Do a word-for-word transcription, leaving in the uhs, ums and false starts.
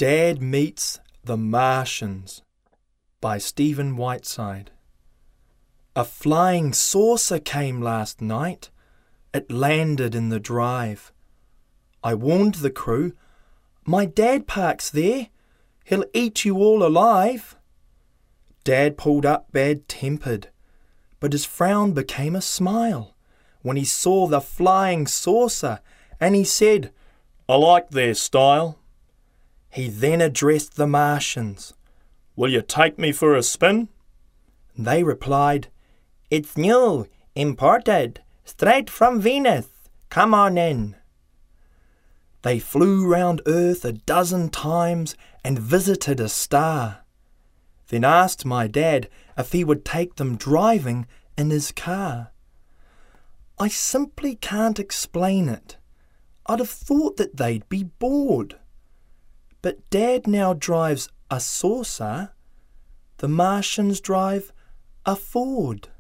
Dad Meets the Martians by Stephen Whiteside. A flying saucer came last night. It landed in the drive. I warned the crew, "My dad parks there. He'll eat you all alive." Dad pulled up bad-tempered, but his frown became a smile when he saw the flying saucer, and he said, "I like their style." He then addressed the Martians. "Will you take me for a spin?" They replied, "It's new, imported, straight from Venus. Come on in." They flew round Earth a dozen times and visited a star, then asked my dad if he would take them driving in his car. I simply can't explain it. I'd have thought that they'd be bored. But Dad now drives a saucer. The Martians drive a Ford.